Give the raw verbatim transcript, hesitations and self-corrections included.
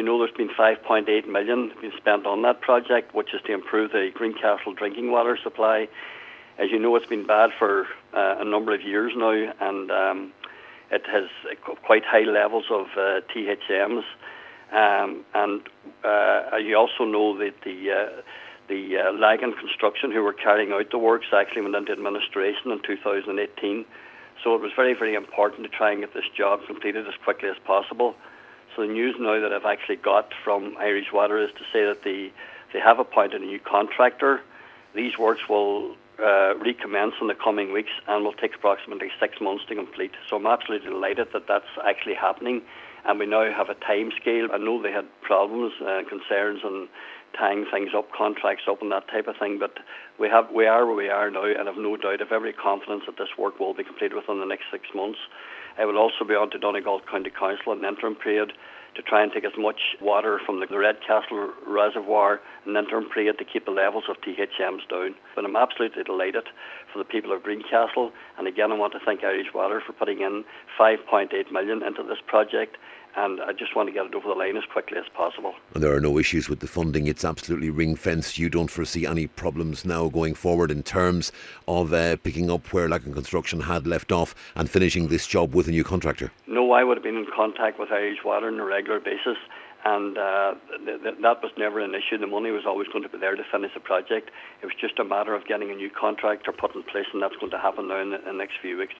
you know, there's been five point eight million been spent on that project, which is to improve the Greencastle drinking water supply. As you know, it's been bad for uh, a number of years now, and um, it has quite high levels of uh, T H Ms. Um, and uh, you also know that the uh, the uh, Lagan Construction, who were carrying out the works, actually went into administration in two thousand eighteen. So it was very, very important to try and get this job completed as quickly as possible. So the news now that I've actually got from Irish Water is to say that the, they have appointed a new contractor. These works will uh, recommence in the coming weeks and will take approximately six months to complete. So I'm absolutely delighted that that's actually happening. And we now have a time scale. I know they had problems and uh, concerns and tying things up, contracts up and that type of thing, but we have we are where we are now, and I've no doubt, I've every confidence that this work will be completed within the next six months. I will also be on to Donegal County Council in the interim period to try and take as much water from the Redcastle Reservoir in the interim period to keep the levels of T H Ms down. But I'm absolutely delighted for the people of Greencastle, and again I want to thank Irish Water for putting in five point eight million into this project. And I just want to get it over the line as quickly as possible. And there are no issues with the funding. It's absolutely ring-fenced. You don't foresee any problems now going forward in terms of uh, picking up where Lagan Construction had left off and finishing this job with a new contractor? No, I would have been in contact with Irish Water on a regular basis, and uh, th- th- that was never an issue. The money was always going to be there to finish the project. It was just a matter of getting a new contractor put in place, and that's going to happen now in the, in the next few weeks.